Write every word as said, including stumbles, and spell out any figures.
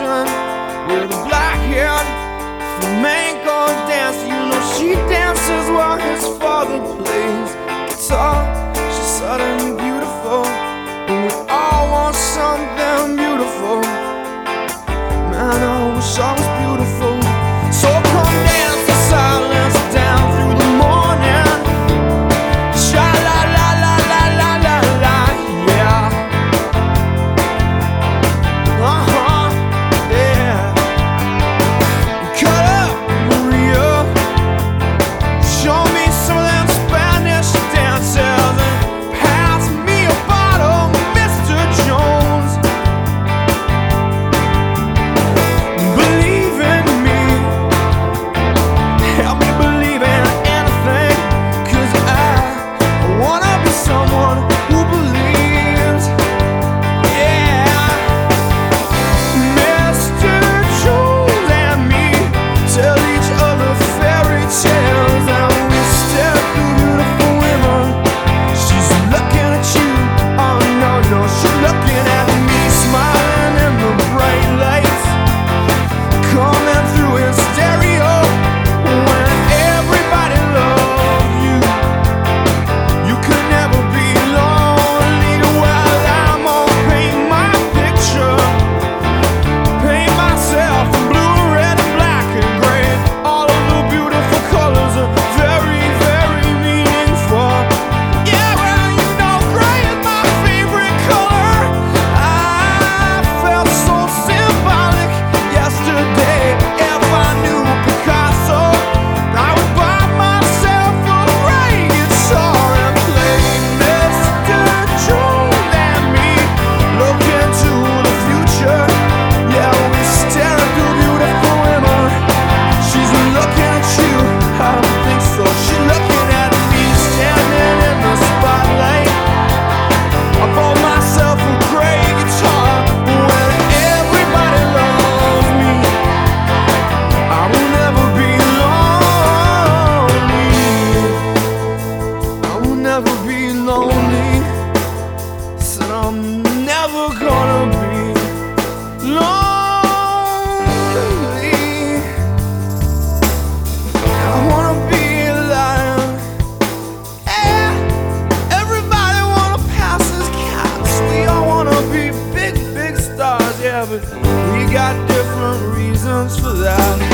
woman with a black hair, flamenco dance. You know she dances while his father plays guitar. She's suddenly beautiful, and we all want something beautiful. Man, I wish I was beautiful. So come dance in silence down through the morning. Sha la la la la la la la, yeah. Uh-huh, yeah. Cut up, Maria. Show me some of them Spanish dances and pass me a bottle, Mister Jones. Believe in me, help me believe in anything, 'cause I wanna be someone who believes. Yeah. Mister Jones and me tell each other fairy tales, and we stare through beautiful women. She's looking at you, oh no, no, she's looking at me, smiling in the bright lights coming through in stereo. When everybody loves you, you could never be lonely. Well, I'm gonna paint my picture, paint myself in blue, red, and black and gray. All of the beautiful colors are very, very meaningful. Yeah, well, you know gray is my favorite color. I felt so symbolic yesterday. If I knew Picasso, I would buy myself a gray guitar and play Mister Jones and me. Look into the future. Yeah, we stare at the beautiful women. She's looking at you, I don't think so. She's looking at me, standing in the spotlight. I bought myself a gray guitar. When everybody loves me, I will never be lonely. I will never be lonely. Said I'm never gonna be lonely. I wanna be a lion. Yeah, everybody wanna pass as cats. We all wanna be big, big stars. Yeah, but we got different reasons for that.